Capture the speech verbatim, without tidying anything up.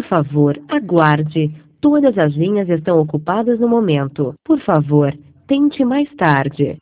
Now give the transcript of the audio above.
Por favor, aguarde. Todas as linhas estão ocupadas no momento. Por favor, tente mais tarde.